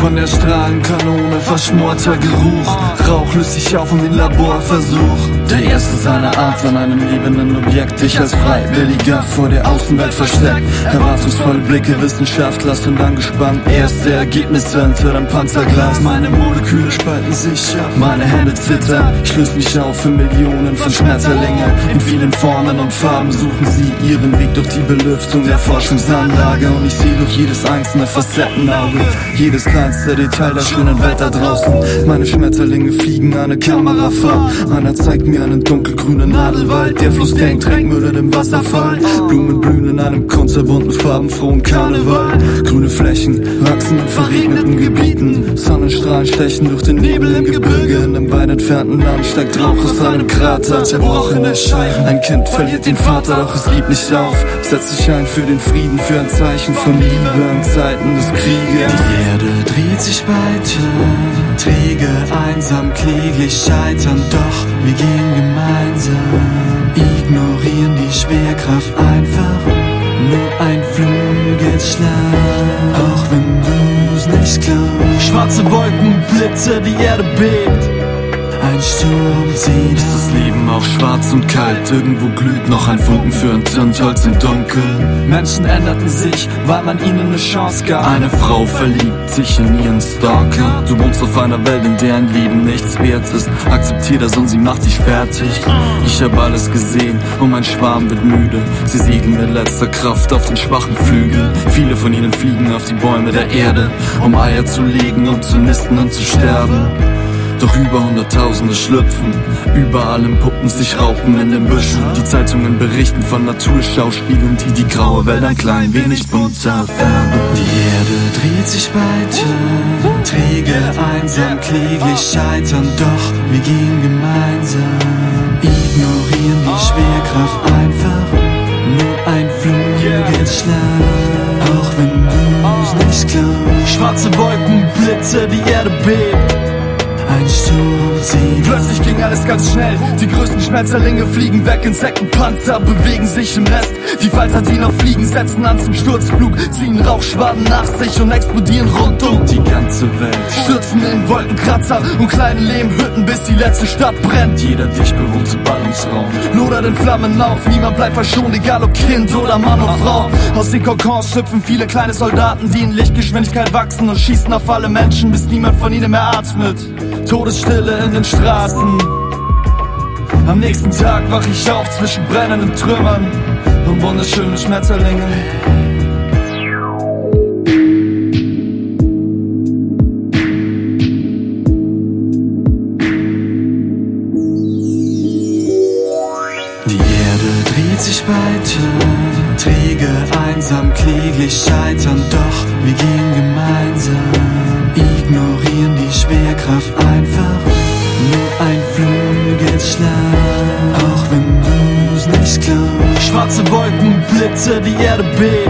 Von der Strahlenkanone verschmorter Geruch. Rauch löst sich auf um den Laborversuch. Der erste seiner Art an einem lebenden Objekt. Ich als Freiwilliger vor der Außenwelt versteckt. Erwartungsvolle Blicke, Wissenschaftler sind angespannt. Erste Ergebnisse hinter dem Panzerglas. Meine Moleküle spalten sich ab, meine Hände zittern. Ich löse mich auf in Millionen von Schmetterlinge. In vielen Formen und Farben suchen sie ihren Weg durch die Belüftung der Forschungsanlage. Und ich sehe durch jedes einzelne Facettenauge, jedes kleinste Detail der schönen Welt da draußen. Meine Schmetterlinge fliegen eine Kamerafahrt. Einer zeigt mir einen dunkelgrünen Nadelwald. Der Fluss, der ihn tränkt, mürdet im Wasserfall. Blumen blühen in einem kunterbunten, farbenfrohen Karneval. Grüne Flächen wachsen in verregneten Gebieten. Sonnenstrahlen stechen durch den Nebel im Gebirge. In einem weit entfernten Land steigt Rauch aus einem Krater. Zerbrochene Scheiben. Ein Kind verliert den Vater, doch es gibt nicht auf. Setzt sich ein für den Frieden, für ein Zeichen von Liebe in Zeiten des Krieges. Die Erde dreht sich weiter, träge, einsam, kläglich scheitern. Doch wir gehen gemeinsam, ignorieren die Schwerkraft einfach. Nur ein Flügelschlag, auch wenn du's nicht glaubst. Schwarze Wolken, Blitze, die Erde bebt. Ein Sturm zieht. Ist das Leben auch schwarz und kalt? Irgendwo glüht noch ein Funken für ein Zündholz im Dunkeln. Menschen änderten sich, weil man ihnen eine Chance gab. Eine Frau verliebt sich in ihren Stalker. Du wohnst auf einer Welt, in der ein Leben nichts wert ist. Akzeptier das und sie macht dich fertig. Ich hab alles gesehen und mein Schwarm wird müde. Sie segeln mit letzter Kraft auf den schwachen Flügeln. Viele von ihnen fliegen auf die Bäume der Erde, um Eier zu legen, um zu nisten und zu sterben. Doch über Hunderttausende schlüpfen, überall entpuppen sich Raupen in den Büschen. Die Zeitungen berichten von Naturschauspielen, die die graue Welt ein klein wenig bunter färben. Die Erde dreht sich weiter, träge, einsam, kläglich scheitern. Doch wir gehen gemeinsam, ignorieren die Schwerkraft einfach. Nur ein Flügelschlag, auch wenn du's nicht glaubst. Schwarze Wolken, Blitze, die Erde bebt. Ein Sturm zieht. Plötzlich ging alles ganz schnell. Die größten Schmetterlinge fliegen weg. Insektenpanzer bewegen sich im Nest. Die Falter, die noch fliegen, setzen an zum Sturzflug, ziehen Rauchschwaden nach sich und explodieren rund um die ganze Welt. Stürzen in Wolkenkratzer und kleine Lehmhütten, bis die letzte Stadt brennt. Jeder dicht bewohnte Ballungsraum lodert in Flammen auf. Niemand bleibt verschont, egal ob Kind oder Mann und Frau. Aus den Kokons schlüpfen viele kleine Soldaten, die in Lichtgeschwindigkeit wachsen und schießen auf alle Menschen, bis niemand von ihnen mehr atmet. Todesstille in den Straßen. Am nächsten Tag wach ich auf zwischen brennenden Trümmern und wunderschönen Schmetterlingen. Die Erde dreht sich weiter, träge, einsam, kläglich scheitern. Doch wir gehen gemeinsam, ignorieren die Schwerkraft einfach. Nur ein Flügelschlag, auch wenn du's nicht glaubst. Schwarze Wolken, Blitze, die Erde bebt.